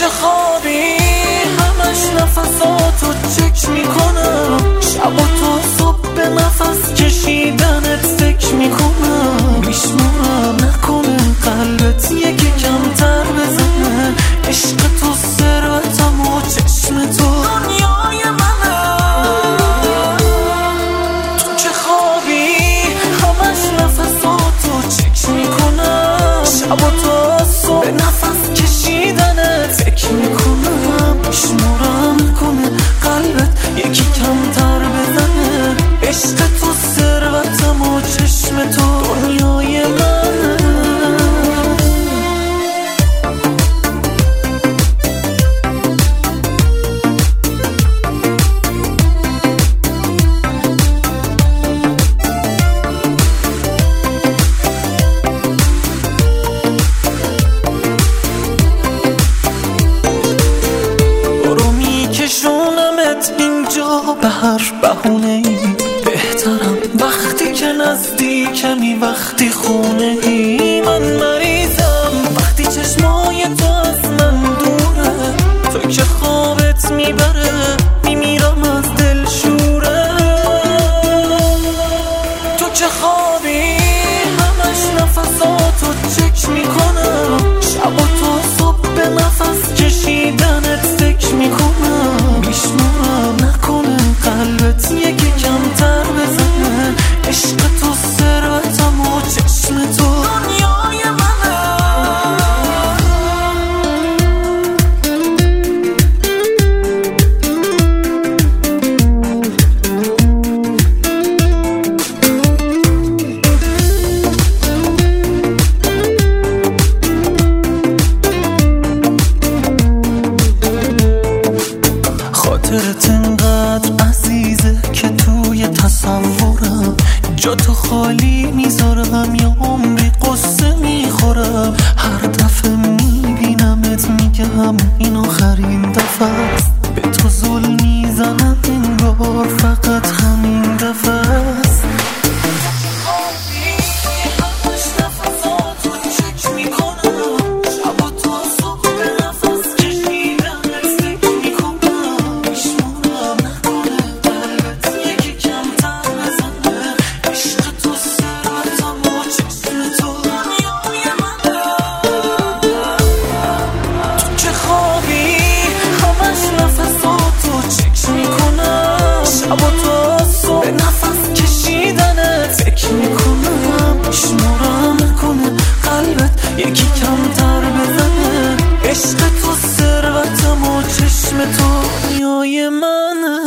چه خوابی همش نفساتو چک میکنم، شب و تا صبح به نفس کشیدنت فکر میکنم، میشمارم نکنه قلبت یکی کمتر بزنه، عشق تو ثروتم و چشم تو دنیای منه. تو چه خوابی همش نفساتو چک میکنم، شب و تا صبح به نفس کشیدنت فکر میکنم، میشمارم نکنه قلبت یکی کمتر بزنه، عشق تو ثروتم و چشم تو دنیای منه. اینجا به هر بهونه‌ای بهترم وقتی که نزدیکمی، وقتی خونه ای من مریضم، وقتی چشمای تو از من دوره، تو که خوابت میبره میمیرم از دل شوره. تو چه خوابی همش نفساتو چک میکنم، شب و تا صبح به نفس کشیدنت فکر میکنم، میشمارم نکنه قلبت یکی کمتر بزنه، عشق تو ثروتم و چشم تو دنیای منه. خاطرت انقدر عزیزه که توی تصورم، جا تو خالی میذارم یا عمری قصه میخورم، هر دفعه میبینمت میگم این آخرین دفعه است، به تو ظلم میزنم انگار فقط همین دفعه است. به نفس کشیدنت فکر میکنم، میشمارم نکنه قلبت یکی کمتر بزنه، عشق تو ثروتم و چشم تو دنیای منه.